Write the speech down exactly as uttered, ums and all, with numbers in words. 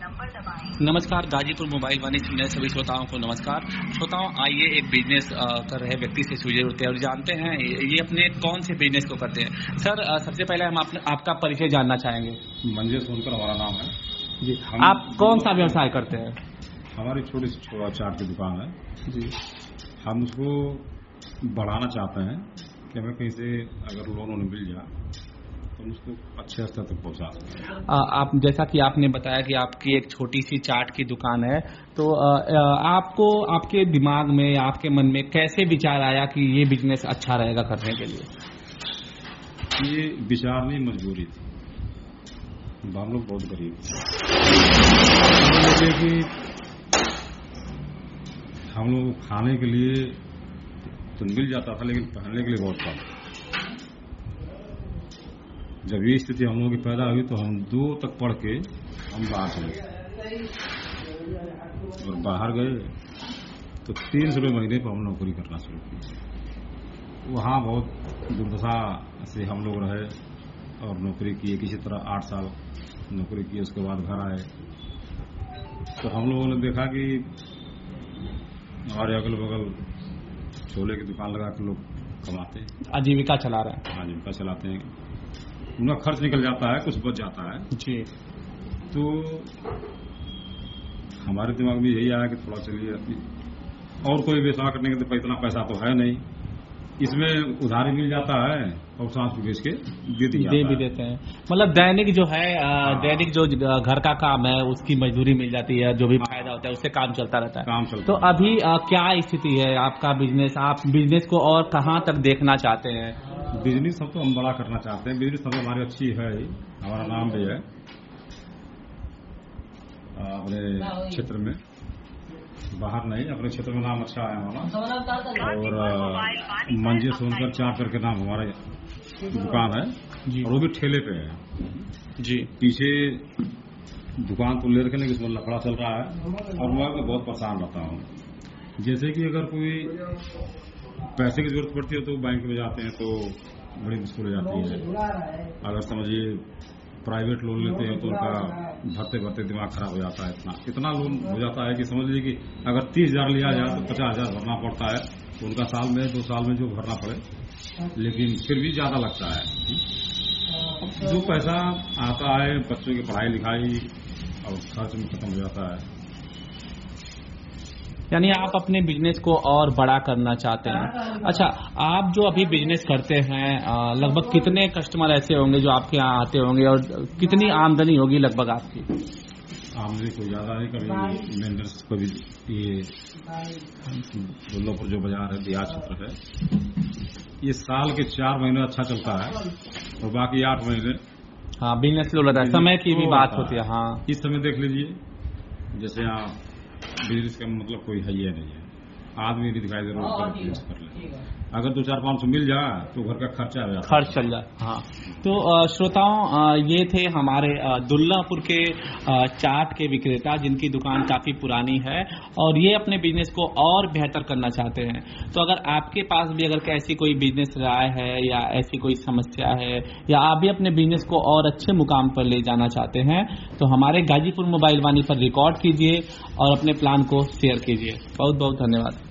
नमस्कार, गाजीपुर मोबाइल वाणी सुनने सभी श्रोताओं को नमस्कार। श्रोताओं, आइए एक बिजनेस कर रहे व्यक्ति से सूझे होते हैं और जानते हैं ये अपने कौन से बिजनेस को करते हैं। सर, सबसे पहले हम आप, आपका परिचय जानना चाहेंगे। मंजे सोनकर हमारा नाम है जी। आप कौन सा व्यवसाय करते हैं? हमारी छोटी सी छोटा चाट की दुकान है जी। हम उसको बढ़ाना चाहते हैं कि हमें कहीं से अगर लोन वोन मिल जाए तो उसको अच्छे स्तर तक पहुंचा सकते। आप जैसा कि आपने बताया कि आपकी एक छोटी सी चाट की दुकान है, तो आ, आपको आपके दिमाग में या आपके मन में कैसे विचार आया कि ये बिजनेस अच्छा रहेगा करने के लिए? ये विचार नहीं, मजबूरी थी। हम लोग बहुत गरीब थे कि हम लोग खाने के लिए तो मिल जाता था, लेकिन पहनने के लिए बहुत कम। जब ये स्थिति हम लोगों की पैदा हुई तो हम दो तक पढ़ के हम बाहर चले गए, और बाहर गए तो तीन सौ रुपये महीने पर हम नौकरी करना शुरू की। वहाँ बहुत दुर्दशा से हम लोग रहे और नौकरी की। किसी तरह आठ साल नौकरी की, उसके बाद घर आए तो हम लोगों ने देखा कि हमारे अगल बगल छोले की दुकान लगा के लोग कमाते हैं, आजीविका चला रहे हैं। आजीविका चलाते हैं, उनका खर्च निकल जाता है, कुछ बच जाता है जी। तो हमारे दिमाग में यही आया कि थोड़ा चलिए और कोई व्यवसाय करने के तो इतना पैसा तो है नहीं, इसमें उधारी मिल जाता है और सांस को बेच के दे दी दे भी देते हैं। मतलब दैनिक जो है, दैनिक जो घर का काम है उसकी मजदूरी मिल जाती है, जो भी फायदा होता है उससे काम चलता रहता है। काम चलता तो अभी आ, क्या स्थिति है आपका बिजनेस? आप बिजनेस को और कहाँ तक देखना चाहते हैं? बिजनेस सब तो हम बड़ा करना चाहते हैं। बिजनेस सब हमारी अच्छी है, हमारा नाम भी है अपने क्षेत्र में, बाहर नहीं, अपने क्षेत्र में नाम अच्छा है हमारा। और मंजे सोनकर चाट करके नाम हमारा दुकान है जी। और वो भी ठेले पे है जी। पीछे दुकान तो ले रखे नहीं, उसमें लफड़ा चल रहा है और मैं बहुत परेशान रहता हूँ। जैसे कि अगर कोई पैसे की जरूरत पड़ती है तो बैंक में जाते हैं तो बड़ी मुश्किल हो जाती है। अगर समझिए प्राइवेट लोन लेते हैं तो उनका भरते भरते दिमाग खराब हो जाता है। इतना इतना लोन हो जाता है कि समझ लीजिए कि अगर तीस हजार लिया जाए तो पचास हजार भरना पड़ता है। तो उनका साल में दो साल में जो भरना पड़े, लेकिन फिर भी ज्यादा लगता है। जो पैसा आता है बच्चों की पढ़ाई लिखाई और खर्च में खत्म हो जाता है। यानी आप अपने बिजनेस को और बड़ा करना चाहते हैं। अच्छा, आप जो अभी बिजनेस करते हैं, लगभग कितने कस्टमर ऐसे होंगे जो आपके यहाँ आते होंगे और कितनी आमदनी होगी लगभग आपकी? आमदनी कोई ज्यादा नहीं, कभी मेंटेनेंस को भी ये दुल्लापुर जो बाजार है, बिहार क्षेत्र है, ये साल के चार महीने अच्छा चलता है और बाकी आठ महीने हाँ बिजनेस लो रहता है, समय की भी बात होती है। हाँ, इस समय देख लीजिए, जैसे यहाँ बिजनेस का मतलब कोई है ही नहीं है, आदमी नहीं दिखाई दे रहा बिजनेस कर ले। अगर दो चार पाँच सौ मिल जाए तो घर का खर्चा आ जाता, खर्च चल जाए। हाँ, तो श्रोताओं, ये थे हमारे दुल्लापुर के चाट के विक्रेता जिनकी दुकान काफ़ी पुरानी है और ये अपने बिजनेस को और बेहतर करना चाहते हैं। तो अगर आपके पास भी अगर ऐसी कोई बिजनेस राय है या ऐसी कोई समस्या है या आप भी अपने बिजनेस को और अच्छे मुकाम पर ले जाना चाहते हैं तो हमारे गाजीपुर मोबाइल वाणी पर रिकॉर्ड कीजिए और अपने प्लान को शेयर कीजिए। बहुत बहुत धन्यवाद।